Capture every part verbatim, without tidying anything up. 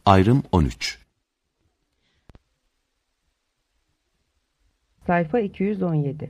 Ayrım on üç. Sayfa iki yüz on yedi.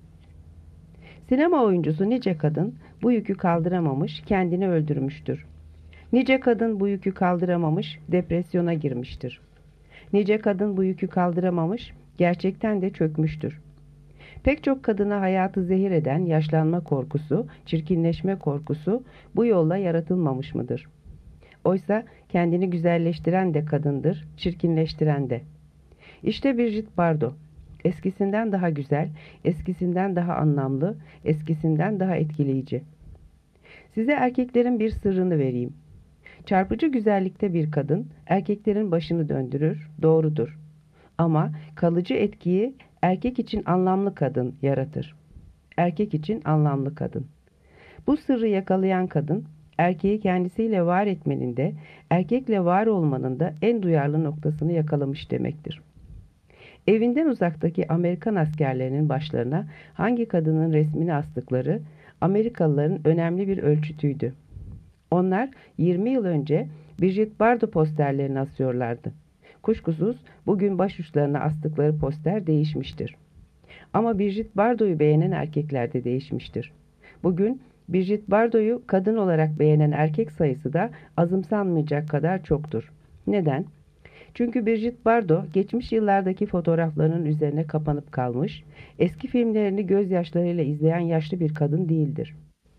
Sinema oyuncusu nice kadın bu yükü kaldıramamış, kendini öldürmüştür. Nice kadın bu yükü kaldıramamış, depresyona girmiştir. Nice kadın bu yükü kaldıramamış, gerçekten de çökmüştür. Pek çok kadına hayatı zehir eden yaşlanma korkusu, çirkinleşme korkusu bu yolla yaratılmamış mıdır? Oysa kendini güzelleştiren de kadındır, çirkinleştiren de. İşte Brigitte Bardot. Eskisinden daha güzel, eskisinden daha anlamlı, eskisinden daha etkileyici. Size erkeklerin bir sırrını vereyim. Çarpıcı güzellikte bir kadın, erkeklerin başını döndürür, doğrudur. Ama kalıcı etkiyi erkek için anlamlı kadın yaratır. Erkek için anlamlı kadın. Bu sırrı yakalayan kadın, erkeği kendisiyle var etmenin de, erkekle var olmanın da en duyarlı noktasını yakalamış demektir. Evinden uzaktaki Amerikan askerlerinin başlarına hangi kadının resmini astıkları Amerikalıların önemli bir ölçütüydü. Onlar yirmi yıl önce Brigitte Bardot posterlerini asıyorlardı. Kuşkusuz bugün başuçlarına astıkları poster değişmiştir. Ama Brigitte Bardot'u beğenen erkekler de değişmiştir. Bugün Brigitte Bardot'u kadın olarak beğenen erkek sayısı da azımsanmayacak kadar çoktur. Neden? Çünkü Brigitte Bardot geçmiş yıllardaki fotoğraflarının üzerine kapanıp kalmış, eski filmlerini gözyaşlarıyla izleyen yaşlı bir kadın değildir.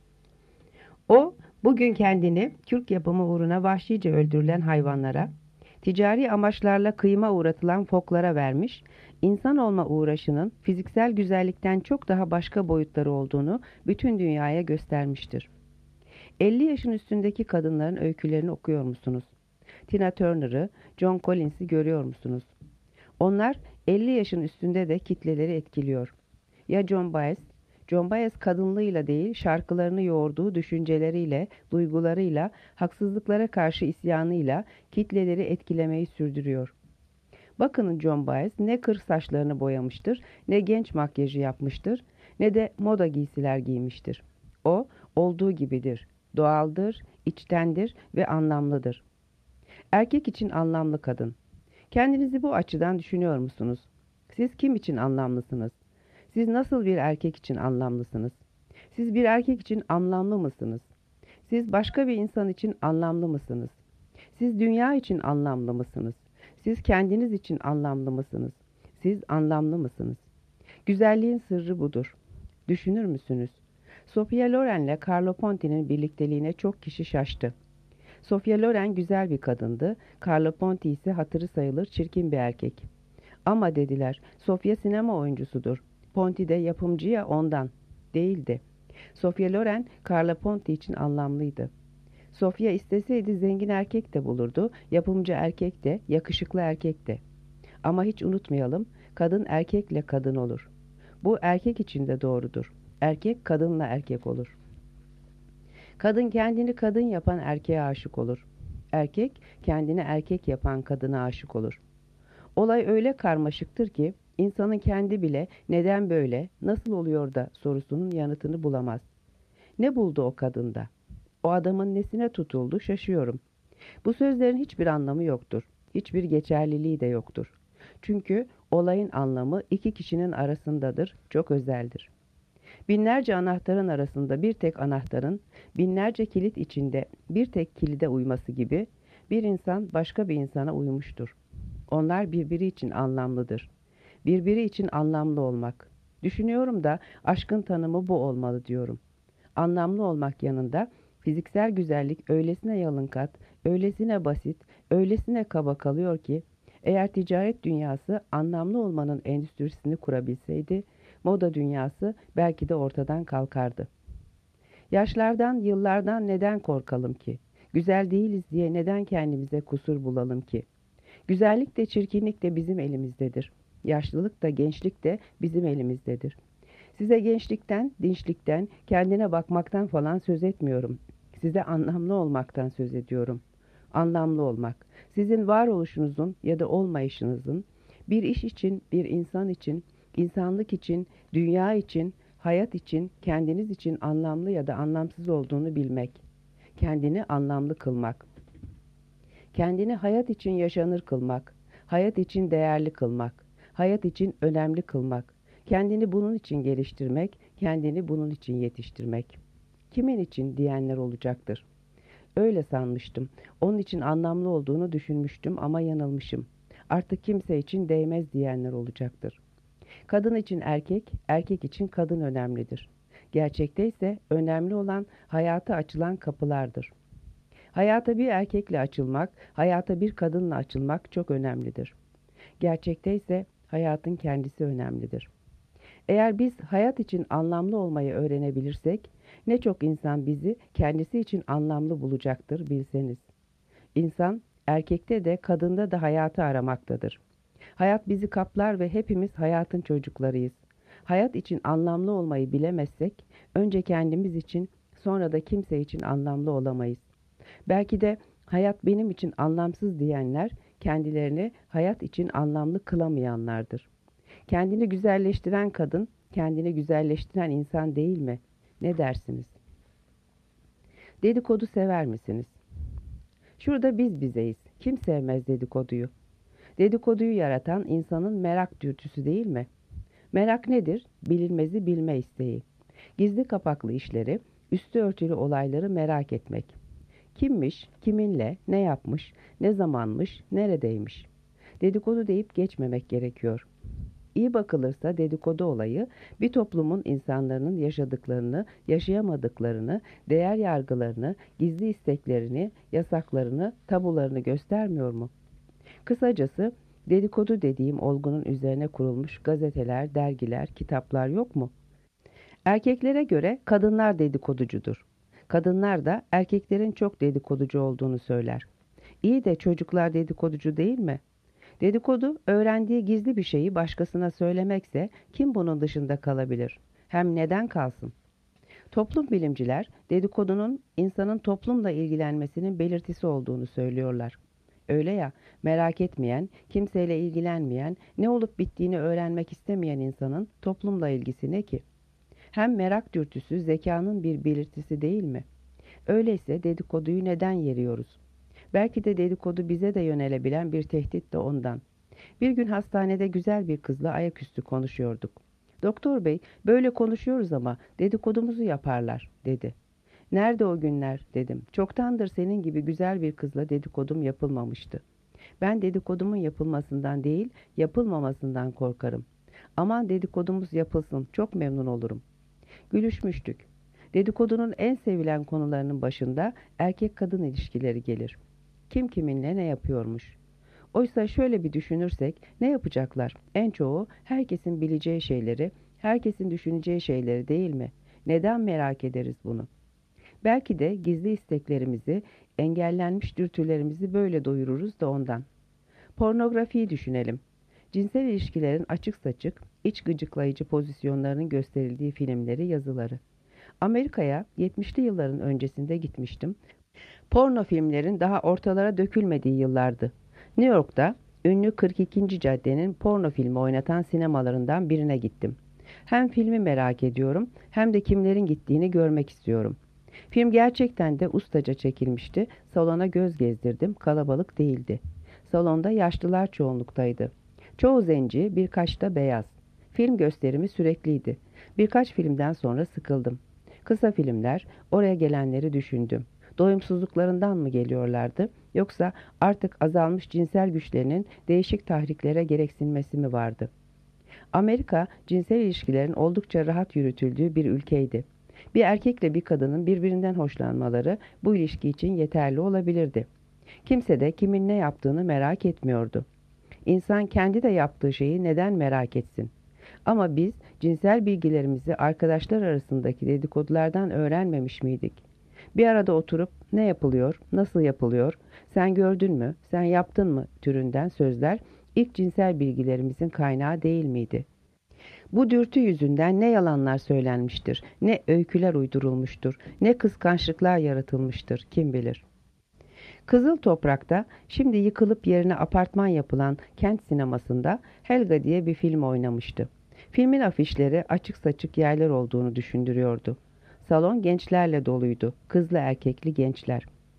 O, bugün kendini Türk yapımı uğruna vahşice öldürülen hayvanlara, ticari amaçlarla kıyıma uğratılan foklara vermiş, insan olma uğraşının fiziksel güzellikten çok daha başka boyutları olduğunu bütün dünyaya göstermiştir. elli yaşın üstündeki kadınların öykülerini okuyor musunuz? Tina Turner'ı, John Collins'i görüyor musunuz? Onlar elli yaşın üstünde de kitleleri etkiliyor. Ya John Baez? John Baez kadınlığıyla değil, şarkılarını yoğurduğu düşünceleriyle, duygularıyla, haksızlıklara karşı isyanıyla kitleleri etkilemeyi sürdürüyor. Bakın John Baez ne kır saçlarını boyamıştır, ne genç makyajı yapmıştır, ne de moda giysiler giymiştir. O, olduğu gibidir, doğaldır, içtendir ve anlamlıdır. Erkek için anlamlı kadın. Kendinizi bu açıdan düşünüyor musunuz? Siz kim için anlamlısınız? Siz nasıl bir erkek için anlamlısınız? Siz bir erkek için anlamlı mısınız? Siz başka bir insan için anlamlı mısınız? Siz dünya için anlamlı mısınız? Siz kendiniz için anlamlı mısınız? Siz anlamlı mısınız? Güzelliğin sırrı budur. Düşünür müsünüz? Sofia Loren'le Carlo Ponti'nin birlikteliğine çok kişi şaştı. Sofia Loren güzel bir kadındı, Carlo Ponti ise hatırı sayılır çirkin bir erkek. Ama dediler, Sofia sinema oyuncusudur. Ponti de yapımcı ya ondan. Değildi. Sofia Loren, Carlo Ponti için anlamlıydı. Sofia isteseydi zengin erkek de bulurdu, yapımcı erkek de, yakışıklı erkek de. Ama hiç unutmayalım, kadın erkekle kadın olur. Bu erkek için de doğrudur. Erkek kadınla erkek olur. Kadın kendini kadın yapan erkeğe aşık olur. Erkek kendini erkek yapan kadına aşık olur. Olay öyle karmaşıktır ki insanın kendi bile neden böyle, nasıl oluyor da sorusunun yanıtını bulamaz. Ne buldu o kadında? O adamın nesine tutuldu şaşıyorum. Bu sözlerin hiçbir anlamı yoktur. Hiçbir geçerliliği de yoktur. Çünkü olayın anlamı iki kişinin arasındadır, çok özeldir. Binlerce anahtarın arasında bir tek anahtarın, binlerce kilit içinde bir tek kilide uyması gibi bir insan başka bir insana uymuştur. Onlar birbiri için anlamlıdır. Birbiri için anlamlı olmak. Düşünüyorum da aşkın tanımı bu olmalı diyorum. Anlamlı olmak yanında fiziksel güzellik öylesine yalınkat, öylesine basit, öylesine kaba kalıyor ki eğer ticaret dünyası anlamlı olmanın endüstrisini kurabilseydi, moda dünyası belki de ortadan kalkardı. Yaşlardan, yıllardan neden korkalım ki? Güzel değiliz diye neden kendimize kusur bulalım ki? Güzellik de çirkinlik de bizim elimizdedir. Yaşlılık da gençlik de bizim elimizdedir. Size gençlikten, dinçlikten, kendine bakmaktan falan söz etmiyorum. Size anlamlı olmaktan söz ediyorum. Anlamlı olmak, sizin varoluşunuzun ya da olmayışınızın bir iş için, bir insan için, insanlık için, dünya için, hayat için, kendiniz için anlamlı ya da anlamsız olduğunu bilmek. Kendini anlamlı kılmak. Kendini hayat için yaşanır kılmak, hayat için değerli kılmak, hayat için önemli kılmak, kendini bunun için geliştirmek, kendini bunun için yetiştirmek. Kimin için diyenler olacaktır. Öyle sanmıştım. Onun için anlamlı olduğunu düşünmüştüm ama yanılmışım. Artık kimse için değmez diyenler olacaktır. Kadın için erkek, erkek için kadın önemlidir. Gerçekte ise önemli olan hayata açılan kapılardır. Hayata bir erkekle açılmak, hayata bir kadınla açılmak çok önemlidir. Gerçekte ise hayatın kendisi önemlidir. Eğer biz hayat için anlamlı olmayı öğrenebilirsek, ne çok insan bizi kendisi için anlamlı bulacaktır bilseniz. İnsan, erkekte de kadında da hayatı aramaktadır. Hayat bizi kaplar ve hepimiz hayatın çocuklarıyız. Hayat için anlamlı olmayı bilemezsek, önce kendimiz için, sonra da kimse için anlamlı olamayız. Belki de hayat benim için anlamsız diyenler, kendilerini hayat için anlamlı kılamayanlardır. Kendini güzelleştiren kadın, kendini güzelleştiren insan değil mi? Ne dersiniz? Dedikodu sever misiniz? Şurada biz bizeyiz. Kim sevmez dedikoduyu? Dedikoduyu yaratan insanın merak dürtüsü değil mi? Merak nedir? Bilinmezi bilme isteği. Gizli kapaklı işleri, üstü örtülü olayları merak etmek. Kimmiş, kiminle, ne yapmış, ne zamanmış, neredeymiş? Dedikodu deyip geçmemek gerekiyor. İyi bakılırsa dedikodu olayı bir toplumun insanların yaşadıklarını, yaşayamadıklarını, değer yargılarını, gizli isteklerini, yasaklarını, tabularını göstermiyor mu? Kısacası dedikodu dediğim olgunun üzerine kurulmuş gazeteler, dergiler, kitaplar yok mu? Erkeklere göre kadınlar dedikoducudur. Kadınlar da erkeklerin çok dedikoducu olduğunu söyler. İyi de çocuklar dedikoducu değil mi? Dedikodu, öğrendiği gizli bir şeyi başkasına söylemekse kim bunun dışında kalabilir? Hem neden kalsın? Toplum bilimciler, dedikodunun insanın toplumla ilgilenmesinin belirtisi olduğunu söylüyorlar. Öyle ya, merak etmeyen, kimseyle ilgilenmeyen, ne olup bittiğini öğrenmek istemeyen insanın toplumla ilgisi ne ki? Hem merak dürtüsü zekanın bir belirtisi değil mi? Öyleyse dedikoduyu neden yeriyoruz? Belki de dedikodu bize de yönelebilen bir tehdit de ondan. Bir gün hastanede güzel bir kızla ayaküstü konuşuyorduk. Doktor bey, böyle konuşuyoruz ama dedikodumuzu yaparlar, dedi. Nerede o günler, dedim. Çoktandır senin gibi güzel bir kızla dedikodum yapılmamıştı. Ben dedikodumun yapılmasından değil, yapılmamasından korkarım. Aman dedikodumuz yapılsın, çok memnun olurum. Gülüşmüştük. Dedikodunun en sevilen konularının başında erkek-kadın ilişkileri gelir. Kim kiminle ne yapıyormuş? Oysa şöyle bir düşünürsek ne yapacaklar? En çoğu herkesin bileceği şeyleri, herkesin düşüneceği şeyleri değil mi? Neden merak ederiz bunu? Belki de gizli isteklerimizi, engellenmiş dürtülerimizi böyle doyururuz da ondan. Pornografiyi düşünelim. Cinsel ilişkilerin açık saçık, iç gıcıklayıcı pozisyonlarının gösterildiği filmleri, yazıları. Amerika'ya yetmişli yılların öncesinde gitmiştim. Porno filmlerin daha ortalara dökülmediği yıllardı. New York'ta ünlü kırk ikinci caddenin porno filmi oynatan sinemalarından birine gittim. Hem filmi merak ediyorum hem de kimlerin gittiğini görmek istiyorum. Film gerçekten de ustaca çekilmişti. Salona göz gezdirdim. Kalabalık değildi. Salonda yaşlılar çoğunluktaydı. Çoğu zenci, birkaç da beyaz. Film gösterimi sürekliydi. Birkaç filmden sonra sıkıldım. Kısa filmler, oraya gelenleri düşündüm. Doyumsuzluklarından mı geliyorlardı, yoksa artık azalmış cinsel güçlerinin değişik tahriklere gereksinmesi mi vardı? Amerika, cinsel ilişkilerin oldukça rahat yürütüldüğü bir ülkeydi. Bir erkekle bir kadının birbirinden hoşlanmaları bu ilişki için yeterli olabilirdi. Kimse de kimin ne yaptığını merak etmiyordu. İnsan kendi de yaptığı şeyi neden merak etsin? Ama biz cinsel bilgilerimizi arkadaşlar arasındaki dedikodulardan öğrenmemiş miydik? Bir arada oturup ne yapılıyor, nasıl yapılıyor, sen gördün mü, sen yaptın mı türünden sözler ilk cinsel bilgilerimizin kaynağı değil miydi? Bu dürtü yüzünden ne yalanlar söylenmiştir, ne öyküler uydurulmuştur, ne kıskançlıklar yaratılmıştır, kim bilir. Kızıl Toprak'ta şimdi yıkılıp yerine apartman yapılan kent sinemasında Helga diye bir film oynamıştı. Filmin afişleri açık saçık yerler olduğunu düşündürüyordu. Salon gençlerle doluydu, kızlı erkekli gençler.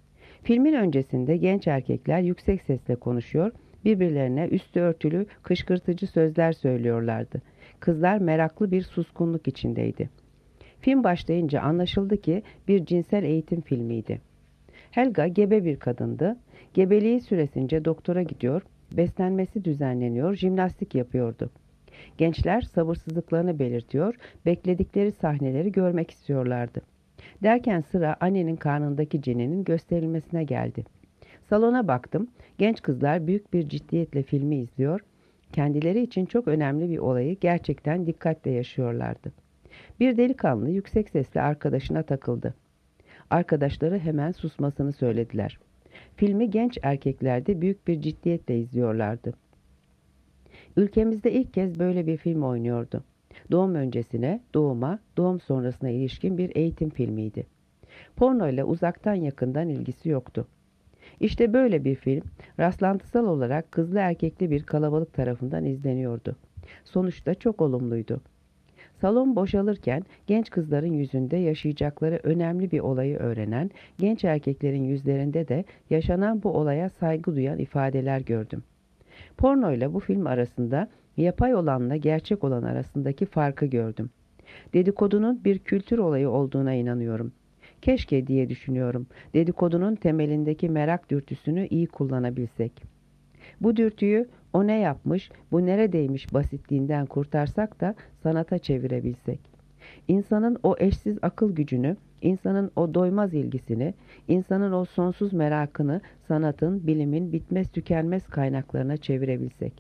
Filmin öncesinde genç erkekler yüksek sesle konuşuyor, birbirlerine üstü örtülü, kışkırtıcı sözler söylüyorlardı. Kızlar meraklı bir suskunluk içindeydi. Film başlayınca anlaşıldı ki bir cinsel eğitim filmiydi. Helga gebe bir kadındı. Gebeliği süresince doktora gidiyor, beslenmesi düzenleniyor, jimnastik yapıyordu. Gençler sabırsızlıklarını belirtiyor, bekledikleri sahneleri görmek istiyorlardı. Derken sıra annenin karnındaki ceninin gösterilmesine geldi. Salona baktım, genç kızlar büyük bir ciddiyetle filmi izliyor, kendileri için çok önemli bir olayı gerçekten dikkatle yaşıyorlardı. Bir delikanlı yüksek sesle arkadaşına takıldı. Arkadaşları hemen susmasını söylediler. Filmi genç erkekler de büyük bir ciddiyetle izliyorlardı. Ülkemizde ilk kez böyle bir film oynuyordu. Doğum öncesine, doğuma, doğum sonrasına ilişkin bir eğitim filmiydi. Porno ile uzaktan yakından ilgisi yoktu. İşte böyle bir film, rastlantısal olarak kızlı erkekli bir kalabalık tarafından izleniyordu. Sonuçta çok olumluydu. Salon boşalırken genç kızların yüzünde yaşayacakları önemli bir olayı öğrenen, genç erkeklerin yüzlerinde de yaşanan bu olaya saygı duyan ifadeler gördüm. Porno ile bu film arasında, yapay olanla gerçek olan arasındaki farkı gördüm. Dedikodunun bir kültür olayı olduğuna inanıyorum. Keşke diye düşünüyorum, dedikodunun temelindeki merak dürtüsünü iyi kullanabilsek. Bu dürtüyü o ne yapmış, bu neredeymiş basitliğinden kurtarsak da sanata çevirebilsek. İnsanın o eşsiz akıl gücünü, insanın o doymaz ilgisini, insanın o sonsuz merakını sanatın, bilimin bitmez tükenmez kaynaklarına çevirebilsek.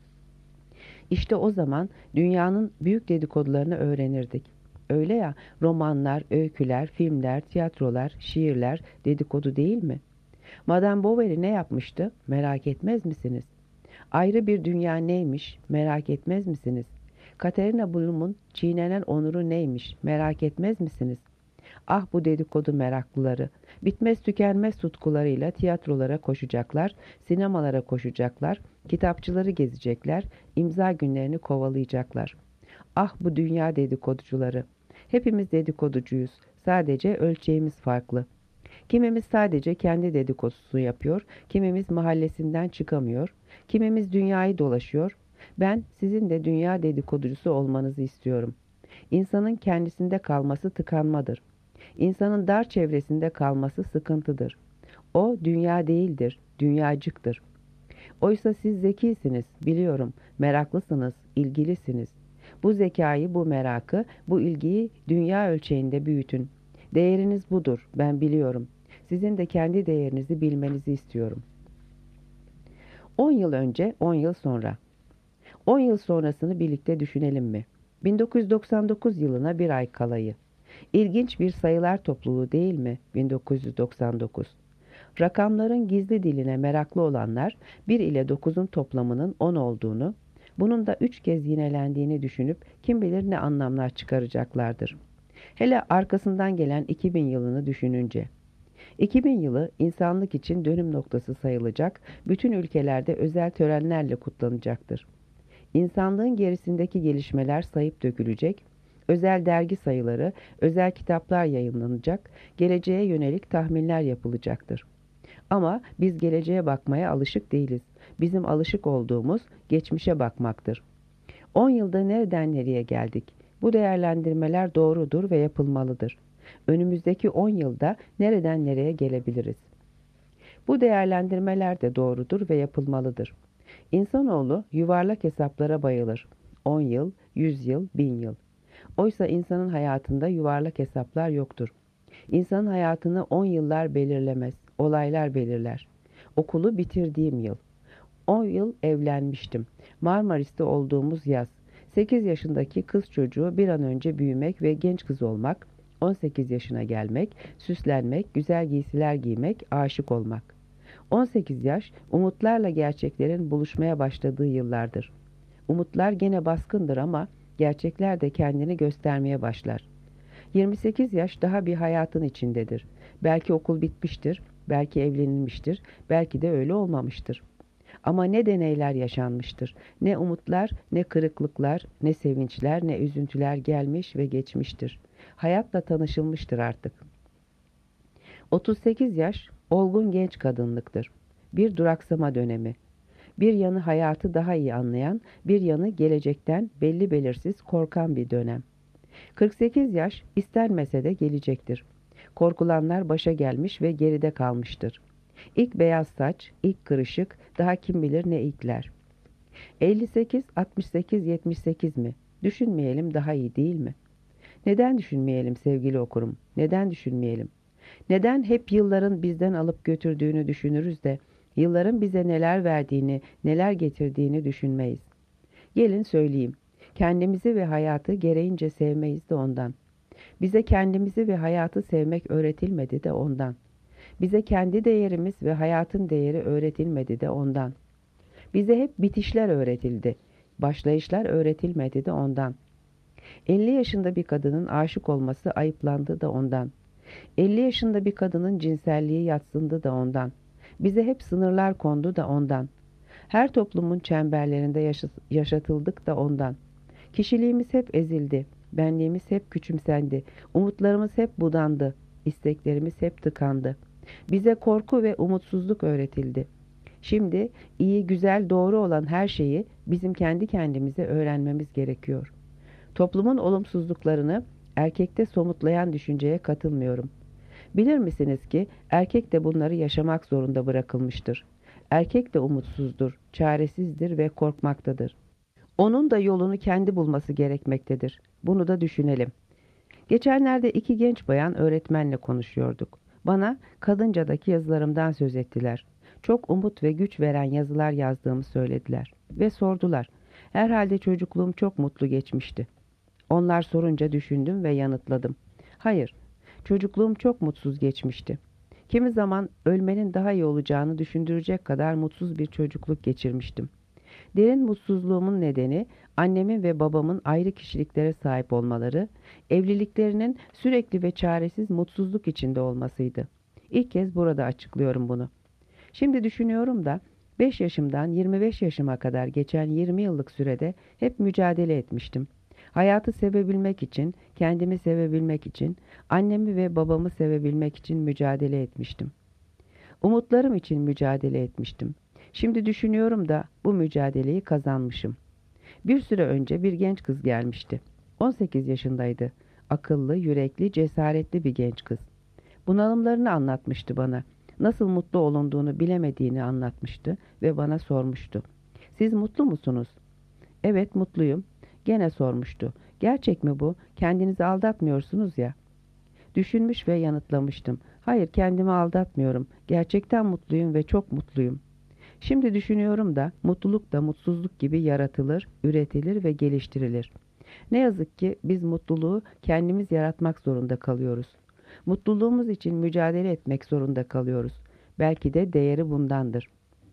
İşte o zaman dünyanın büyük dedikodularını öğrenirdik. Öyle ya, romanlar, öyküler, filmler, tiyatrolar, şiirler dedikodu değil mi? Madame Bovary ne yapmıştı? Merak etmez misiniz? Ayrı bir dünya neymiş? Merak etmez misiniz? Katerina Blum'un çiğnenen onuru neymiş? Merak etmez misiniz? Ah bu dedikodu meraklıları! Bitmez tükenmez tutkularıyla tiyatrolara koşacaklar, sinemalara koşacaklar, kitapçıları gezecekler, imza günlerini kovalayacaklar. Ah bu dünya dedikoducuları! Hepimiz dedikoducuyuz. Sadece ölçeğimiz farklı. Kimimiz sadece kendi dedikodusunu yapıyor, kimimiz mahallesinden çıkamıyor, kimimiz dünyayı dolaşıyor. Ben sizin de dünya dedikoducusu olmanızı istiyorum. İnsanın kendisinde kalması tıkanmadır. İnsanın dar çevresinde kalması sıkıntıdır. O dünya değildir, dünyacıktır. Oysa siz zekisiniz, biliyorum, meraklısınız, ilgilisiniz. Bu zekayı, bu merakı, bu ilgiyi dünya ölçeğinde büyütün. Değeriniz budur, ben biliyorum. Sizin de kendi değerinizi bilmenizi istiyorum. On yıl önce, on yıl sonra. On yıl sonrasını birlikte düşünelim mi? bin dokuz yüz doksan dokuz yılına bir ay kalayı. İlginç bir sayılar topluluğu değil mi? bin dokuz yüz doksan dokuz. Rakamların gizli diline meraklı olanlar bir ile dokuzun toplamının on olduğunu, bunun da üç kez yinelendiğini düşünüp kim bilir ne anlamlar çıkaracaklardır. Hele arkasından gelen iki bin yılını düşününce. iki bin yılı insanlık için dönüm noktası sayılacak, bütün ülkelerde özel törenlerle kutlanacaktır. İnsanlığın gerisindeki gelişmeler sayıp dökülecek, özel dergi sayıları, özel kitaplar yayınlanacak, geleceğe yönelik tahminler yapılacaktır. Ama biz geleceğe bakmaya alışık değiliz. Bizim alışık olduğumuz geçmişe bakmaktır. On yılda nereden nereye geldik? Bu değerlendirmeler doğrudur ve yapılmalıdır. Önümüzdeki on yılda nereden nereye gelebiliriz? Bu değerlendirmeler de doğrudur ve yapılmalıdır. İnsanoğlu yuvarlak hesaplara bayılır. On yıl, yüz yıl, bin yıl. Oysa insanın hayatında yuvarlak hesaplar yoktur. İnsanın hayatını on yıllar belirlemez, olaylar belirler. Okulu bitirdiğim yıl. On yıl evlenmiştim. Marmaris'te olduğumuz yaz. Sekiz yaşındaki kız çocuğu bir an önce büyümek ve genç kız olmak, on sekiz yaşına gelmek, süslenmek, güzel giysiler giymek, aşık olmak. on sekiz yaş, umutlarla gerçeklerin buluşmaya başladığı yıllardır. Umutlar gene baskındır ama gerçekler de kendini göstermeye başlar. yirmi sekiz yaş daha bir hayatın içindedir. Belki okul bitmiştir, belki evlenilmiştir, belki de öyle olmamıştır. Ama ne deneyler yaşanmıştır, ne umutlar, ne kırıklıklar, ne sevinçler, ne üzüntüler gelmiş ve geçmiştir. Hayatla tanışılmıştır artık. otuz sekiz yaş, Olgun genç kadınlıktır. Bir duraksama dönemi. Bir yanı hayatı daha iyi anlayan, bir yanı gelecekten belli belirsiz korkan bir dönem. kırk sekiz yaş istenmese de gelecektir. Korkulanlar başa gelmiş ve geride kalmıştır. İlk beyaz saç, ilk kırışık, daha kim bilir ne ilkler. elli sekiz, altmış sekiz, yetmiş sekiz mi? Düşünmeyelim, daha iyi değil mi? Neden düşünmeyelim sevgili okurum? Neden düşünmeyelim? Neden hep yılların bizden alıp götürdüğünü düşünürüz de yılların bize neler verdiğini, neler getirdiğini düşünmeyiz? Gelin söyleyeyim. Kendimizi ve hayatı gereğince sevmeyiz de ondan. Bize kendimizi ve hayatı sevmek öğretilmedi de ondan. Bize kendi değerimiz ve hayatın değeri öğretilmedi de ondan. Bize hep bitişler öğretildi. Başlayışlar öğretilmedi de ondan. elli yaşında bir kadının aşık olması ayıplandı da ondan. elli yaşında bir kadının cinselliği yadsındı da ondan. Bize hep sınırlar kondu da ondan. Her toplumun çemberlerinde yaşatıldık da ondan. Kişiliğimiz hep ezildi. Benliğimiz hep küçümsendi. Umutlarımız hep budandı. İsteklerimiz hep tıkandı. Bize korku ve umutsuzluk öğretildi. Şimdi iyi, güzel, doğru olan her şeyi bizim kendi kendimize öğrenmemiz gerekiyor. Toplumun olumsuzluklarını erkekte somutlayan düşünceye katılmıyorum. Bilir misiniz ki erkek de bunları yaşamak zorunda bırakılmıştır. Erkek de umutsuzdur, çaresizdir ve korkmaktadır. Onun da yolunu kendi bulması gerekmektedir. Bunu da düşünelim. Geçenlerde iki genç bayan öğretmenle konuşuyorduk. Bana Kadınca'daki yazılarımdan söz ettiler. Çok umut ve güç veren yazılar yazdığımı söylediler. Ve sordular. Herhalde çocukluğum çok mutlu geçmişti. Onlar sorunca düşündüm ve yanıtladım. Hayır, çocukluğum çok mutsuz geçmişti. Kimi zaman ölmenin daha iyi olacağını düşündürecek kadar mutsuz bir çocukluk geçirmiştim. Derin mutsuzluğumun nedeni annemin ve babamın ayrı kişiliklere sahip olmaları, evliliklerinin sürekli ve çaresiz mutsuzluk içinde olmasıydı. İlk kez burada açıklıyorum bunu. Şimdi düşünüyorum da beş yaşımdan yirmi beş yaşıma kadar geçen yirmi yıllık sürede hep mücadele etmiştim. Hayatı sevebilmek için, kendimi sevebilmek için, annemi ve babamı sevebilmek için mücadele etmiştim. Umutlarım için mücadele etmiştim. Şimdi düşünüyorum da bu mücadeleyi kazanmışım. Bir süre önce bir genç kız gelmişti. on sekiz yaşındaydı. Akıllı, yürekli, cesaretli bir genç kız. Bunalımlarını anlatmıştı bana. Nasıl mutlu olunduğunu bilemediğini anlatmıştı ve bana sormuştu. Siz mutlu musunuz? Evet, mutluyum. Gene sormuştu. Gerçek mi bu? Kendinizi aldatmıyorsunuz ya. Düşünmüş ve yanıtlamıştım. Hayır, kendimi aldatmıyorum. Gerçekten mutluyum ve çok mutluyum. Şimdi düşünüyorum da mutluluk da mutsuzluk gibi yaratılır, üretilir ve geliştirilir. Ne yazık ki biz mutluluğu kendimiz yaratmak zorunda kalıyoruz. Mutluluğumuz için mücadele etmek zorunda kalıyoruz. Belki de değeri bundandır.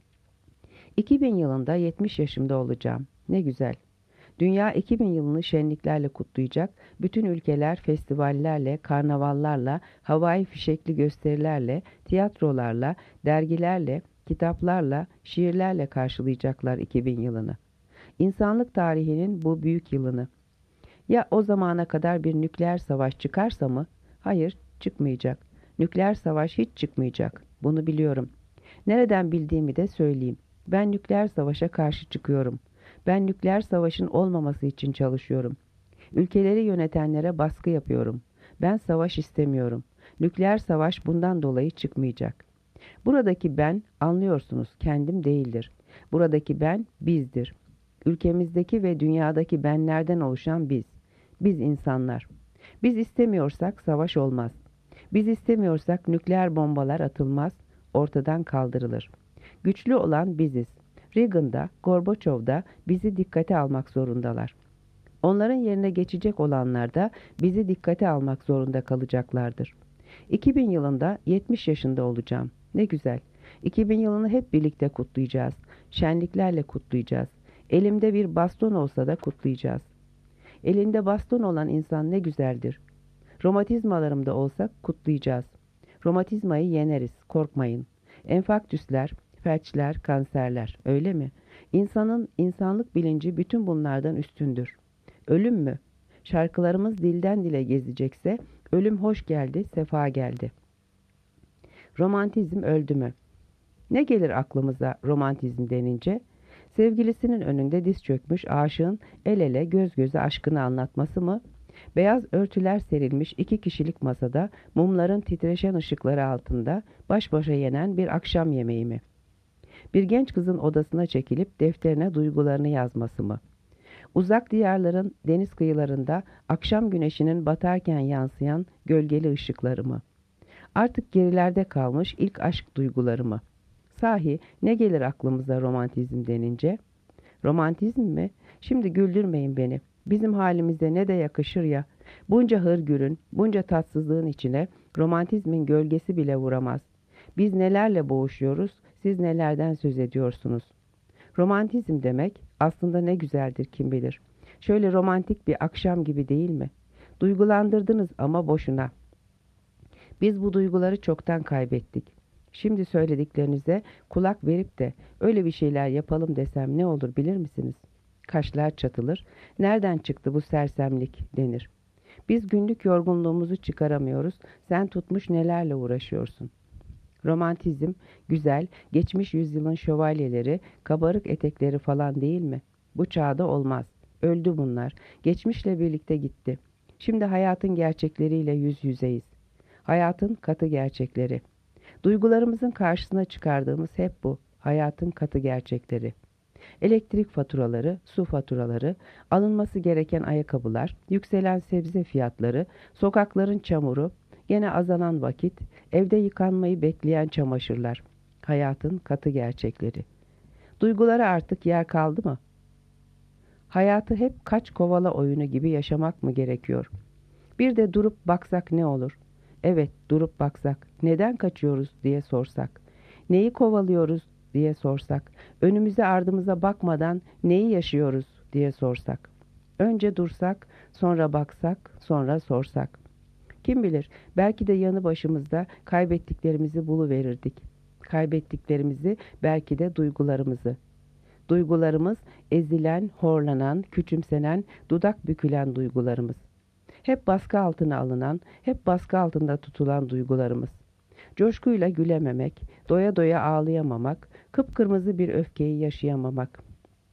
iki bin yılında yetmiş yaşımda olacağım. Ne güzel. Dünya iki bin yılını şenliklerle kutlayacak, bütün ülkeler festivallerle, karnavallarla, havai fişekli gösterilerle, tiyatrolarla, dergilerle, kitaplarla, şiirlerle karşılayacaklar iki bin yılını. İnsanlık tarihinin bu büyük yılını. Ya o zamana kadar bir nükleer savaş çıkarsa mı? Hayır, çıkmayacak. Nükleer savaş hiç çıkmayacak. Bunu biliyorum. Nereden bildiğimi de söyleyeyim. Ben nükleer savaşa karşı çıkıyorum. Ben nükleer savaşın olmaması için çalışıyorum. Ülkeleri yönetenlere baskı yapıyorum. Ben savaş istemiyorum. Nükleer savaş bundan dolayı çıkmayacak. Buradaki ben, anlıyorsunuz, kendim değildir. Buradaki ben, bizdir. Ülkemizdeki ve dünyadaki benlerden oluşan biz. Biz insanlar. Biz istemiyorsak savaş olmaz. Biz istemiyorsak nükleer bombalar atılmaz, ortadan kaldırılır. Güçlü olan biziz. Reagan'da, Gorbaçov'da bizi dikkate almak zorundalar. Onların yerine geçecek olanlar da bizi dikkate almak zorunda kalacaklardır. iki bin yılında yetmiş yaşında olacağım. Ne güzel. iki bin yılını hep birlikte kutlayacağız. Şenliklerle kutlayacağız. Elimde bir baston olsa da kutlayacağız. Elinde baston olan insan ne güzeldir. Romatizmalarımda olsa kutlayacağız. Romatizmayı yeneriz, korkmayın. Enfarktüsler, felçler, kanserler, öyle mi? İnsanın insanlık bilinci bütün bunlardan üstündür. Ölüm mü? Şarkılarımız dilden dile gezecekse, ölüm hoş geldi, sefa geldi. Romantizm öldü mü? Ne gelir aklımıza romantizm denince? Sevgilisinin önünde diz çökmüş aşığın el ele göz göze aşkını anlatması mı? Beyaz örtüler serilmiş iki kişilik masada mumların titreşen ışıkları altında baş başa yenen bir akşam yemeği mi? Bir genç kızın odasına çekilip defterine duygularını yazması mı? Uzak diyarların deniz kıyılarında akşam güneşinin batarken yansıyan gölgeli ışıkları mı? Artık gerilerde kalmış ilk aşk duyguları mı? Sahi ne gelir aklımıza romantizm denince? Romantizm mi? Şimdi güldürmeyin beni. Bizim halimize ne de yakışır ya. Bunca hırgürün, bunca tatsızlığın içine romantizmin gölgesi bile vuramaz. Biz nelerle boğuşuyoruz, siz nelerden söz ediyorsunuz? Romantizm demek aslında ne güzeldir kim bilir. Şöyle romantik bir akşam gibi değil mi? Duygulandırdınız ama boşuna. Biz bu duyguları çoktan kaybettik. Şimdi söylediklerinize kulak verip de öyle bir şeyler yapalım desem ne olur bilir misiniz? Kaşlar çatılır, nereden çıktı bu sersemlik denir. Biz günlük yorgunluğumuzu çıkaramıyoruz, sen tutmuş nelerle uğraşıyorsun. Romantizm, güzel, geçmiş yüzyılın şövalyeleri, kabarık etekleri falan değil mi? Bu çağda olmaz. Öldü bunlar. Geçmişle birlikte gitti. Şimdi hayatın gerçekleriyle yüz yüzeyiz. Hayatın katı gerçekleri. Duygularımızın karşısına çıkardığımız hep bu. Hayatın katı gerçekleri. Elektrik faturaları, su faturaları, alınması gereken ayakkabılar, yükselen sebze fiyatları, sokakların çamuru, gene azalan vakit, evde yıkanmayı bekleyen çamaşırlar. Hayatın katı gerçekleri. Duygulara artık yer kaldı mı? Hayatı hep kaç kovala oyunu gibi yaşamak mı gerekiyor? Bir de durup baksak ne olur? Evet, durup baksak, neden kaçıyoruz diye sorsak, neyi kovalıyoruz diye sorsak, önümüze ardımıza bakmadan neyi yaşıyoruz diye sorsak. Önce dursak, sonra baksak, sonra sorsak. Kim bilir, belki de yanı başımızda kaybettiklerimizi buluverirdik. Kaybettiklerimizi, belki de duygularımızı. Duygularımız ezilen, horlanan, küçümsenen, dudak bükülen duygularımız. Hep baskı altına alınan, hep baskı altında tutulan duygularımız. Coşkuyla gülememek, doya doya ağlayamamak, kıpkırmızı bir öfkeyi yaşayamamak.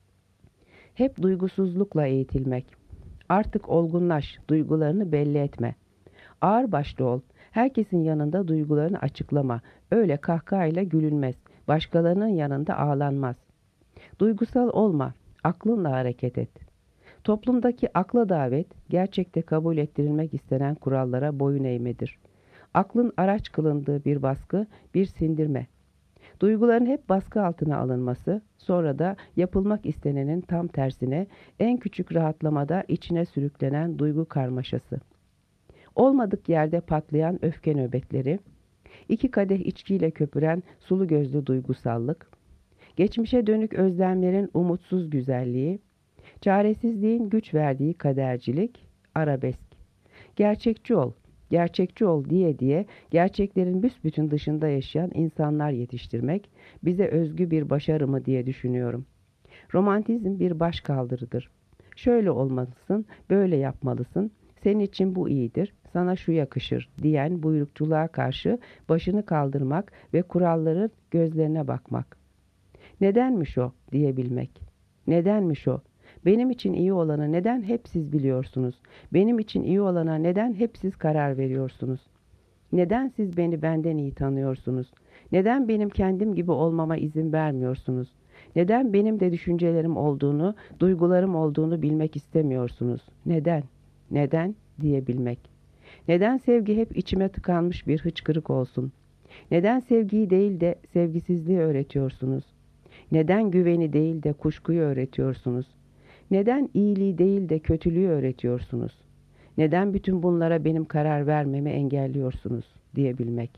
Hep duygusuzlukla eğitilmek. Artık olgunlaş, duygularını belli etme. Ağır başlı ol, herkesin yanında duygularını açıklama. Öyle kahkahayla gülünmez, başkalarının yanında ağlanmaz. Duygusal olma, aklınla hareket et. Toplumdaki akla davet, gerçekte kabul ettirilmek istenen kurallara boyun eğmedir. Aklın araç kılındığı bir baskı, bir sindirme. Duyguların hep baskı altına alınması, sonra da yapılmak istenenin tam tersine, en küçük rahatlamada içine sürüklenen duygu karmaşası. Olmadık yerde patlayan öfke nöbetleri, iki kadeh içkiyle köpüren sulu gözlü duygusallık, geçmişe dönük özlemlerin umutsuz güzelliği, çaresizliğin güç verdiği kadercilik, arabesk. Gerçekçi ol, gerçekçi ol diye diye gerçeklerin büsbütün dışında yaşayan insanlar yetiştirmek bize özgü bir başarı mı diye düşünüyorum. Romantizm bir başkaldırıdır. Şöyle olmalısın, böyle yapmalısın, senin için bu iyidir, sana şu yakışır diyen buyrukçuluğa karşı başını kaldırmak ve kuralların gözlerine bakmak. Nedenmiş o diyebilmek. Nedenmiş o? Benim için iyi olanı neden hep siz biliyorsunuz? Benim için iyi olana neden hep siz karar veriyorsunuz? Neden siz beni benden iyi tanıyorsunuz? Neden benim kendim gibi olmama izin vermiyorsunuz? Neden benim de düşüncelerim olduğunu, duygularım olduğunu bilmek istemiyorsunuz? Neden? Neden diyebilmek. Neden sevgi hep içime tıkanmış bir hıçkırık olsun? Neden sevgiyi değil de sevgisizliği öğretiyorsunuz? Neden güveni değil de kuşkuyu öğretiyorsunuz? Neden iyiliği değil de kötülüğü öğretiyorsunuz? Neden bütün bunlara benim karar vermemi engelliyorsunuz diyebilmek.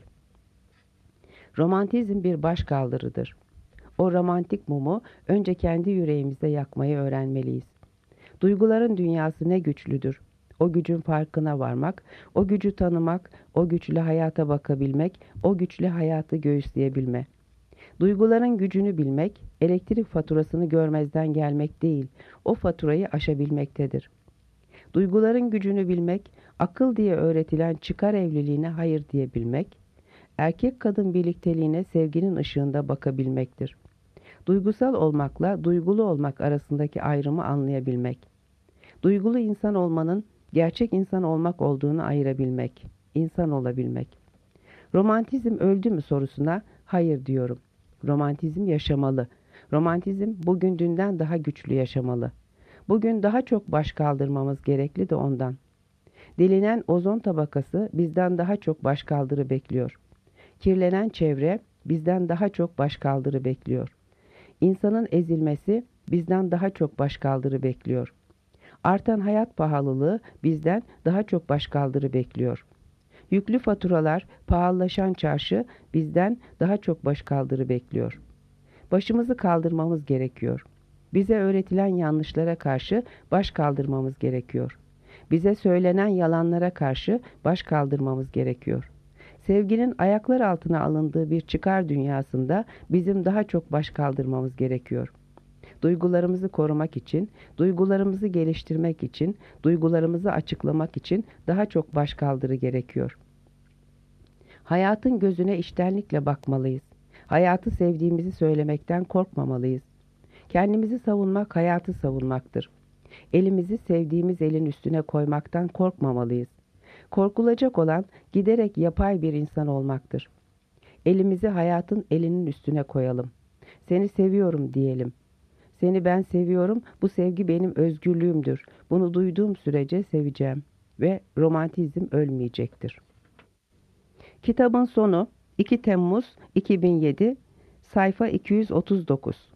Romantizm bir başkaldırıdır. O romantik mumu önce kendi yüreğimizde yakmayı öğrenmeliyiz. Duyguların dünyası ne güçlüdür. O gücün farkına varmak, o gücü tanımak, o güçle hayata bakabilmek, o güçle hayatı göğüsleyebilme. Duyguların gücünü bilmek, elektrik faturasını görmezden gelmek değil, o faturayı aşabilmektedir. Duyguların gücünü bilmek, akıl diye öğretilen çıkar evliliğine hayır diyebilmek, erkek kadın birlikteliğine sevginin ışığında bakabilmektir. Duygusal olmakla duygulu olmak arasındaki ayrımı anlayabilmek. Duygulu insan olmanın gerçek insan olmak olduğunu ayırabilmek, insan olabilmek. Romantizm öldü mü sorusuna hayır diyorum. Romantizm yaşamalı. Romantizm bugün dünden daha güçlü yaşamalı. Bugün daha çok baş kaldırmamız gerekli de ondan. Delinen ozon tabakası bizden daha çok başkaldırı bekliyor. Kirlenen çevre bizden daha çok başkaldırı bekliyor. İnsanın ezilmesi bizden daha çok başkaldırı bekliyor. Artan hayat pahalılığı bizden daha çok başkaldırı bekliyor. Yüklü faturalar, pahalılaşan çarşı bizden daha çok başkaldırı bekliyor. Başımızı kaldırmamız gerekiyor. Bize öğretilen yanlışlara karşı baş kaldırmamız gerekiyor. Bize söylenen yalanlara karşı baş kaldırmamız gerekiyor. Sevginin ayaklar altına alındığı bir çıkar dünyasında bizim daha çok baş kaldırmamız gerekiyor. Duygularımızı korumak için, duygularımızı geliştirmek için, duygularımızı açıklamak için daha çok başkaldırı gerekiyor. Hayatın gözüne içtenlikle bakmalıyız. Hayatı sevdiğimizi söylemekten korkmamalıyız. Kendimizi savunmak hayatı savunmaktır. Elimizi sevdiğimiz elin üstüne koymaktan korkmamalıyız. Korkulacak olan giderek yapay bir insan olmaktır. Elimizi hayatın elinin üstüne koyalım. Seni seviyorum diyelim. Seni ben seviyorum, bu sevgi benim özgürlüğümdür. Bunu duyduğum sürece seveceğim ve romantizm ölmeyecektir. Kitabın sonu iki Temmuz iki bin yedi, sayfa iki yüz otuz dokuz.